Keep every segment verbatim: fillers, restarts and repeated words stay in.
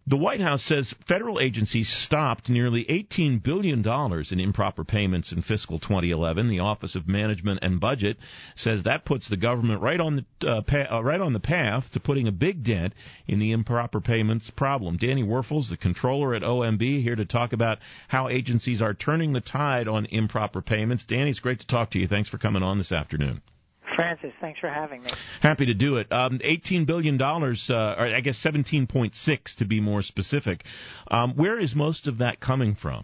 The White House says federal agencies stopped nearly eighteen billion dollars in improper payments in fiscal twenty eleven. The Office of Management and Budget says that puts the government right on the uh, pa- uh, right on the path to putting a big dent in the improper payments problem. Danny Werfels, the controller at O M B, here to talk about how agencies are turning the tide on improper payments. Danny, it's great to talk to you. Thanks for coming on this afternoon. Francis, thanks for having me. Happy to do it. Um, eighteen billion dollars, uh, or I guess seventeen point six to be more specific. Um, where is most of that coming from?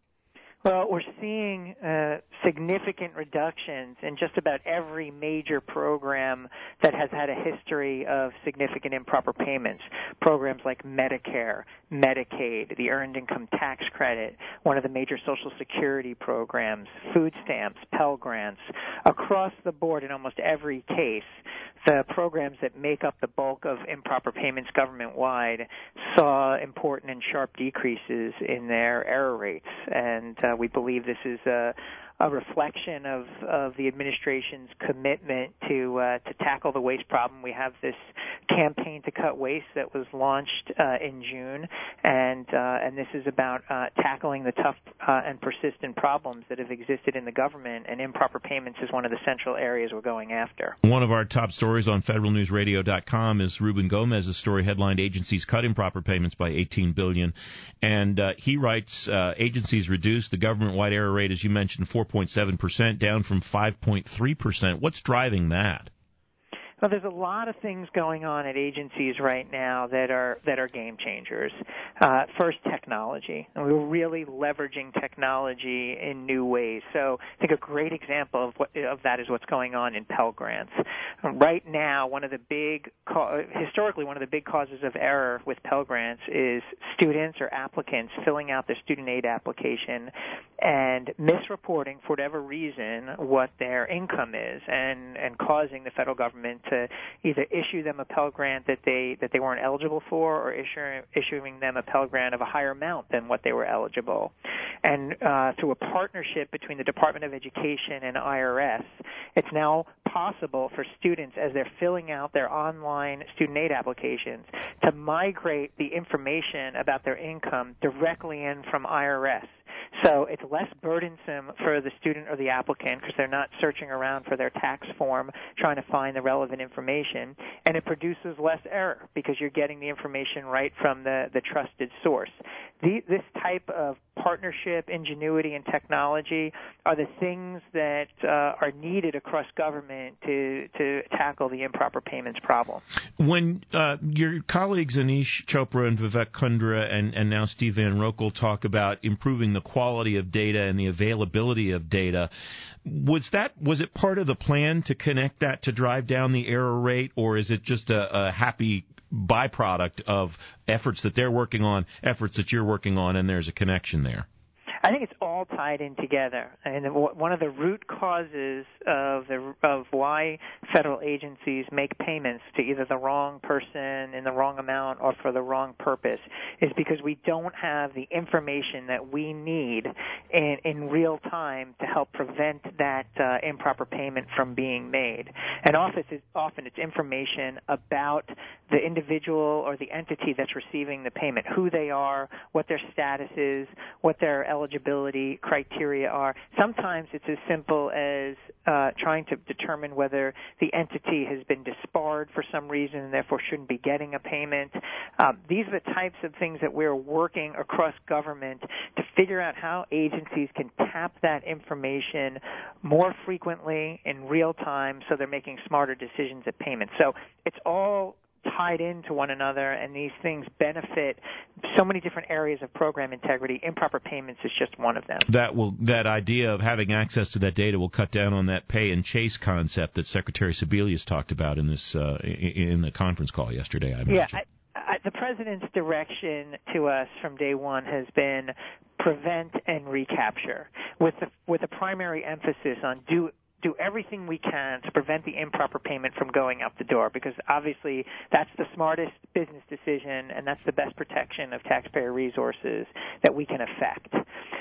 Well, we're seeing uh, significant reductions in just about every major program that has had a history of significant improper payments. Programs like Medicare, Medicaid, the Earned Income Tax Credit, one of the major Social Security programs, food stamps, Pell Grants. Across the board, in almost every case, the programs that make up the bulk of improper payments government-wide saw important and sharp decreases in their error rates. And uh, we believe this is a, a reflection of, of the administration's commitment to uh, to tackle the waste problem. We have this campaign to cut waste that was launched uh, in June, and uh, and this is about uh, tackling the tough uh, and persistent problems that have existed in the government, and improper payments is one of the central areas we're going after. One of our top stories on federal news radio dot com is Ruben Gomez's story headlined "Agencies Cut Improper Payments by eighteen billion dollars," and uh, he writes, uh, agencies reduced the government-wide error rate, as you mentioned, four point seven percent, down from five point three percent. What's driving that? Well, there's a lot of things going on at agencies right now that are that are game changers. Uh, first, technology. And we're really leveraging technology in new ways. So I think a great example of what of that is what's going on in Pell Grants. Right now, one of the big, historically, one of the big causes of error with Pell Grants is students or applicants filling out their student aid application and misreporting, for whatever reason, what their income is, and, and causing the federal government to either issue them a Pell Grant that they that they weren't eligible for, or issue, issuing them a Pell Grant of a higher amount than what they were eligible. And uh, through a partnership between the Department of Education and I R S, it's now possible for students, as they're filling out their online student aid applications, to migrate the information about their income directly in from I R S. So it's less burdensome for the student or the applicant because they're not searching around for their tax form trying to find the relevant information, and it produces less error because you're getting the information right from the, the trusted source. The, this type of partnership, ingenuity, and technology are the things that uh, are needed across government to, to tackle the improper payments problem. When uh, your colleagues Anish Chopra and Vivek Kundra and, and now Steve Van Rokel talk about improving the quality of data and the availability of data, was that was it part of the plan to connect that to drive down the error rate, or is it just a, a happy byproduct of efforts that they're working on, efforts that you're working on, and there's a connection there? I think it's all tied in together, and one of the root causes of the of why federal agencies make payments to either the wrong person in the wrong amount or for the wrong purpose is because we don't have the information that we need in, in real time to help prevent that uh, improper payment from being made. And often it's, often it's information about the individual or the entity that's receiving the payment, who they are, what their status is, what their eligibility eligibility criteria are. Sometimes it's as simple as uh, trying to determine whether the entity has been disbarred for some reason and therefore shouldn't be getting a payment. Um, these are the types of things that we're working across government to figure out how agencies can tap that information more frequently in real time so they're making smarter decisions at payment. So it's all tied into one another, and these things benefit so many different areas of program integrity. Improper payments is just one of them. That will that idea of having access to that data will cut down on that pay and chase concept that Secretary Sebelius talked about in this uh, in the conference call yesterday, I imagine. Yeah, I, I, the president's direction to us from day one has been prevent and recapture, with the, with a primary emphasis on do do everything we can to prevent the improper payment from going out the door, because obviously that's the smartest business decision and that's the best protection of taxpayer resources that we can affect.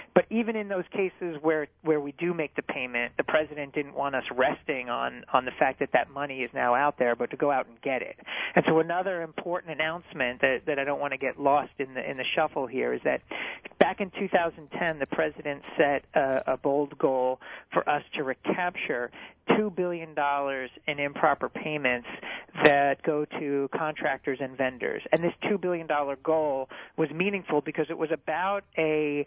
But even in those cases where where we do make the payment, the president didn't want us resting on on the fact that that money is now out there, but to go out and get it. And so another important announcement that that I don't want to get lost in the in the shuffle here is that back in two thousand ten, the president set a, a bold goal for us to recapture two billion dollars in improper payments that go to contractors and vendors. And this two billion dollars goal was meaningful because it was about a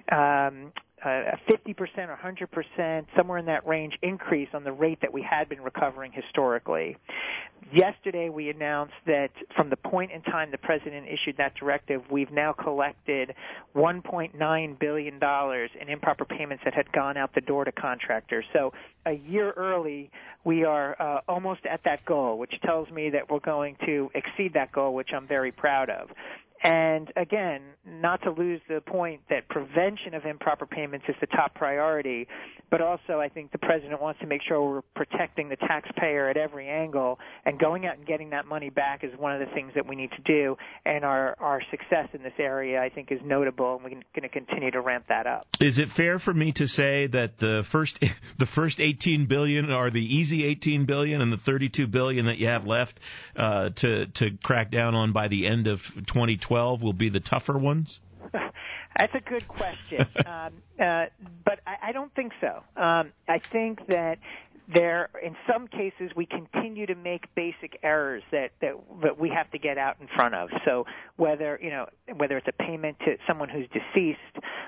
um, a fifty percent or one hundred percent, somewhere in that range, increase on the rate that we had been recovering historically. Yesterday, we announced that from the point in time the president issued that directive, we've now collected one point nine billion dollars in improper payments that had gone out the door to contractors. So a year early, we are uh, almost at that goal, which tells me that we're going to exceed that goal, which I'm very proud of. And again, not to lose the point that prevention of improper payments is the top priority, but also I think the president wants to make sure we're protecting the taxpayer at every angle, and going out and getting that money back is one of the things that we need to do, and our, our success in this area I think is notable, and we're going to continue to ramp that up. Is it fair for me to say that the first the first eighteen billion dollars are the easy eighteen billion dollars and the thirty-two billion dollars that you have left uh, to, to crack down on by the end of twenty twelve will be the tougher ones? That's a good question, um, uh, but I, I don't think so. Um, I think that there, in some cases, we continue to make basic errors that, that that we have to get out in front of. So whether you know whether it's a payment to someone who's deceased,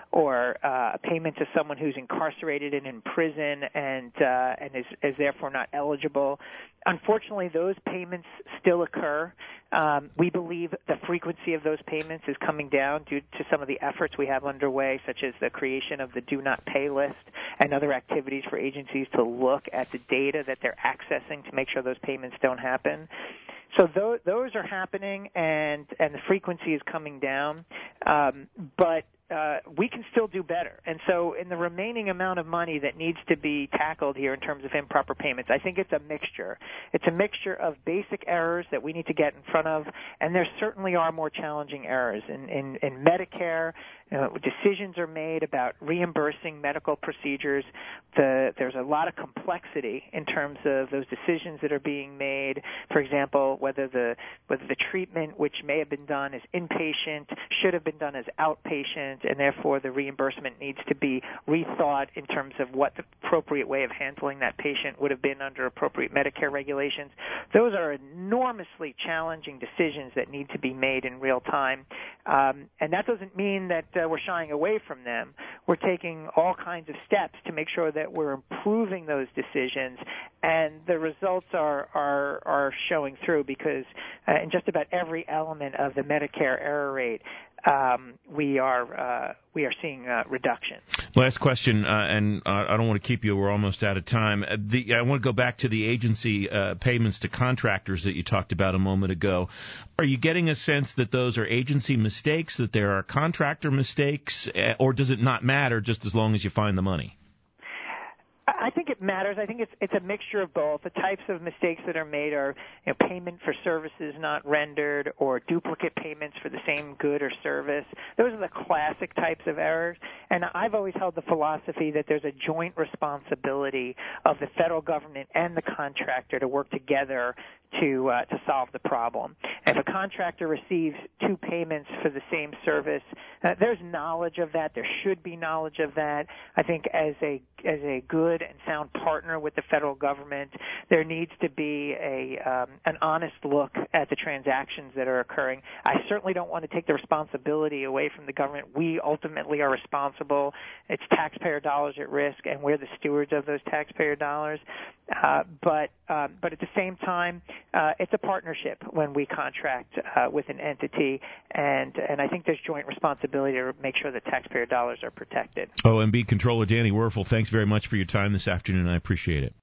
or uh, a payment to someone who's incarcerated and in prison and uh, and is, is therefore not eligible. Unfortunately, those payments still occur. Um, we believe the frequency of those payments is coming down due to some of the efforts we have underway, such as the creation of the Do Not Pay list and other activities for agencies to look at the data that they're accessing to make sure those payments don't happen. So those, those are happening, and, and the frequency is coming down. Um, but uh, we can still do better. And so in the remaining amount of money that needs to be tackled here in terms of improper payments, I think it's a mixture. It's a mixture of basic errors that we need to get in front of, and there certainly are more challenging errors. In, in, in Medicare, uh, decisions are made about reimbursing medical procedures. The, there's a lot of complexity in terms of those decisions that are being made. For example, whether the whether the treatment which may have been done as inpatient should have been done as outpatient, and therefore the reimbursement needs to be rethought in terms of what the appropriate way of handling that patient would have been under appropriate Medicare regulations. Those are enormously challenging decisions that need to be made in real time, um, and that doesn't mean that uh, we're shying away from them. We're taking all kinds of steps to make sure that we're improving those decisions, and the results are are, are showing through, because uh, in just about every element of the Medicare error rate, um, we are uh, we are seeing uh, reduction. Last question, uh, and uh, I don't want to keep you. We're almost out of time. Uh, the, I want to go back to the agency uh, payments to contractors that you talked about a moment ago. Are you getting a sense that those are agency mistakes, that there are contractor mistakes, uh, or does it not matter just as long as you find the money? I think it matters. I think it's it's a mixture of both. The types of mistakes that are made are, you know, payment for services not rendered, or duplicate payments for the same good or service. Those are the classic types of errors. And I've always held the philosophy that there's a joint responsibility of the federal government and the contractor to work together to uh, to solve the problem. If a contractor receives two payments for the same service, uh, there's knowledge of that. There should be knowledge of that. I think as a as a good and sound partner with the federal government, there needs to be a um, an honest look at the transactions that are occurring. I certainly don't want to take the responsibility away from the government. We ultimately are responsible. It's taxpayer dollars at risk, and we're the stewards of those taxpayer dollars. Uh, but um, but at the same time, uh, it's a partnership when we contract uh, with an entity, and and I think there's joint responsibility to make sure that taxpayer dollars are protected. O M B Controller Danny Werfel, thanks very much for your time this afternoon. I appreciate it.